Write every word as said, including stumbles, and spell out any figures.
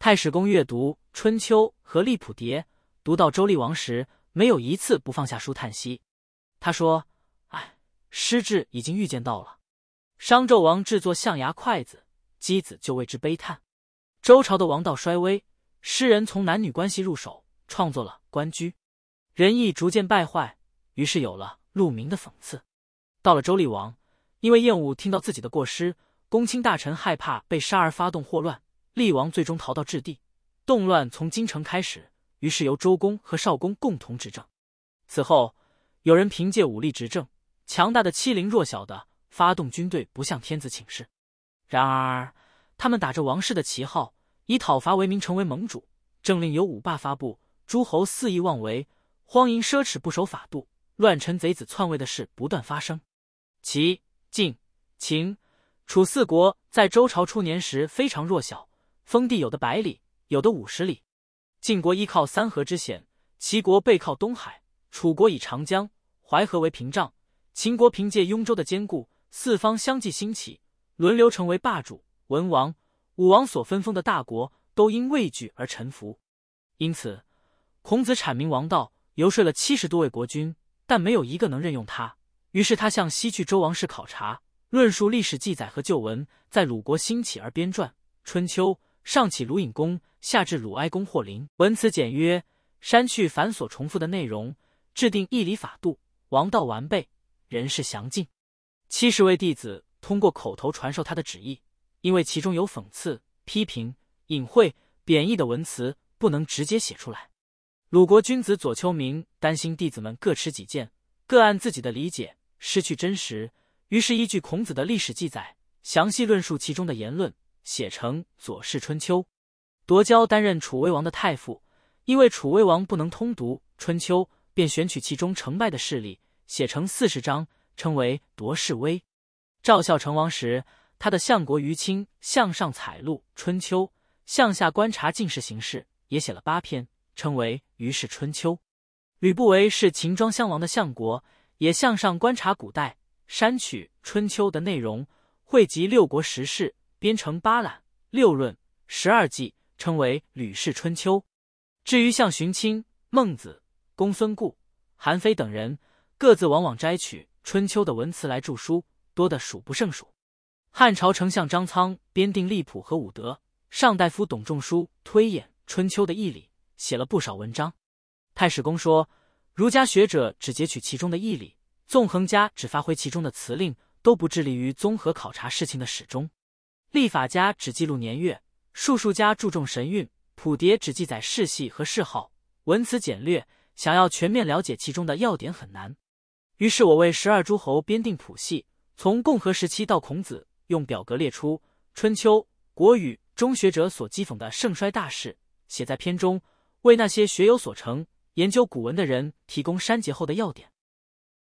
太史公阅读《春秋》和《立谱牒》，读到周厉王时，没有一次不放下书叹息。他说：“哎，失志已经预见到了。商纣王制作象牙筷子，箕子就为之悲叹。周朝的王道衰微，诗人从男女关系入手，创作了《关雎》，仁义逐渐败坏，于是有了陆明的讽刺。到了周厉王，因为厌恶听到自己的过失，公卿大臣害怕被杀而发动祸乱，厉王最终逃到质地，动乱从京城开始，于是由周公和少公共同执政。此后，有人凭借武力执政，强大的欺凌弱小的，发动军队不向天子请示。然而，他们打着王室的旗号，以讨伐为名成为盟主，政令由五霸发布，诸侯肆意妄为，荒淫奢侈不守法度，乱臣贼子篡位的事不断发生。齐、晋、秦、楚四国在周朝初年时非常弱小，封地有的百里，有的五十里。晋国依靠三河之险，齐国背靠东海，楚国以长江、淮河为屏障，秦国凭借雍州的坚固，四方相继兴起，轮流成为霸主。文王、武王所分封的大国都因畏惧而臣服。因此，孔子阐明王道，游说了七十多位国君，但没有一个能任用他。于是他向西去周王室考察，论述历史记载和旧文，在鲁国兴起而编撰《春秋》，上起鲁隐公，下至鲁哀公霍林，文辞简约，删去繁琐重复的内容，制定义理法度，王道完备，人事详尽。七十位弟子通过口头传授他的旨意，因为其中有讽刺、批评、隐晦、贬义的文辞，不能直接写出来。鲁国君子左丘明担心弟子们各持己见，各按自己的理解，失去真实，于是依据孔子的历史记载，详细论述其中的言论，写成《左氏春秋》。夺交担任楚威王的太傅，因为楚威王不能通读《春秋》，便选取其中成败的事例，写成四十章，称为《夺士威》。赵孝成王时，他的相国于卿向上采录《春秋》，向下观察进士行事，也写了八篇，称为《于氏春秋》。吕不韦是秦庄襄王的相国，也向上观察古代，删取《春秋》的内容，汇集六国时事，编成八览、六论、十二纪，称为《吕氏春秋》。至于像荀卿、孟子、公孙固、韩非等人，各自往往摘取《春秋》的文辞来著书，多得数不胜数。汉朝丞相张苍编定立谱和武德，上大夫董仲舒推演《春秋》的义理，写了不少文章。太史公说，儒家学者只截取其中的义理，纵横家只发挥其中的辞令，都不致力于综合考察事情的始终。历法家只记录年月，术数家注重神韵，谱牒只记载世系和谥号，文辞简略，想要全面了解其中的要点很难。于是我为十二诸侯编定谱系，从共和时期到孔子，用表格列出《春秋》、国语中学者所讥讽的盛衰大事，写在篇中，为那些学有所成、研究古文的人提供删节后的要点。